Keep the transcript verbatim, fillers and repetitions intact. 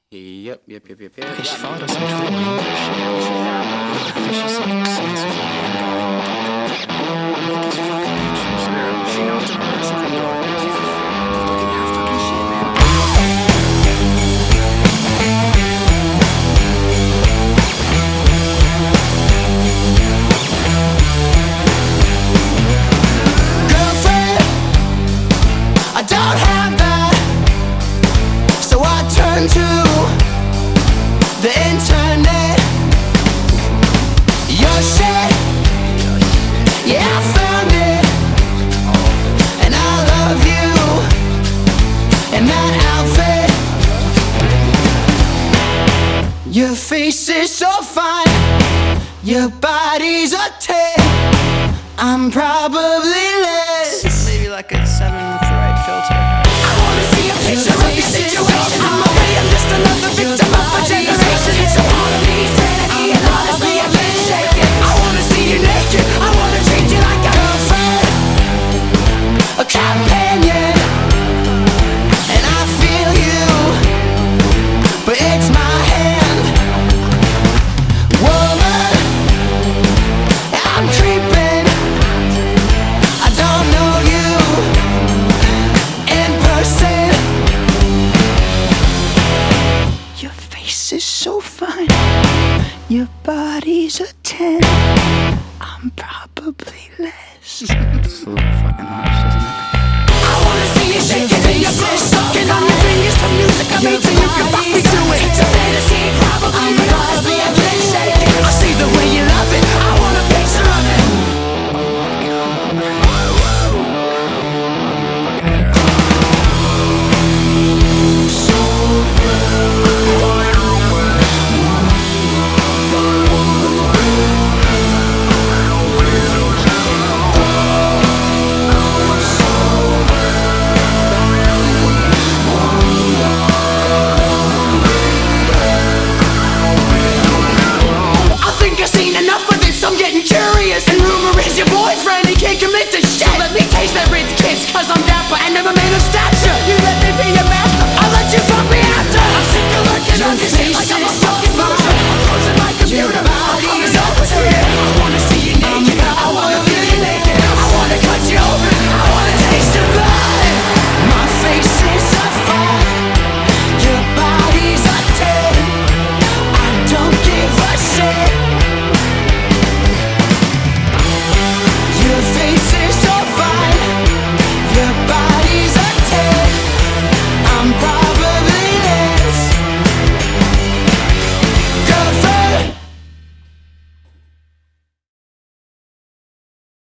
Yep, yep, yep, yep, yep. Okay, she followed us on Twitter. I think she's like censored and look at these fucking pictures. She knocked on her slime door. She's looking at fucking shit, man. Girlfriend, I don't have that, so I turn to the internet. Your shit, yeah, I found it, and I love you in that outfit. Your face is so fine, your body's a ten. I'm probably less. Maybe like a seven with the right filter. I wanna see a picture of your situation. I'm okay, I'm just another victim of a generation. It's a part of me, sanity, and honestly I've been shaken. I wanna see you naked, I wanna treat you like a girlfriend, a companion, and I feel you, but it's my hand. Woman, I'm creeping, I don't know you in person. Your face is so fine, your body's a ten. I'm probably less. It's a little fucking harsh, isn't it? I wanna see you shaking and your fist sucking on your fingers to music I made so you can rock me to it. It's a fantasy, probably, but honestly I've been shaking. I see the way you love it, I want a picture of it. I think I've seen enough of this, I'm getting curious. And rumor is your boyfriend, he can't commit to shit. So let me taste that Ritz kiss, cause I'm dapper and never made a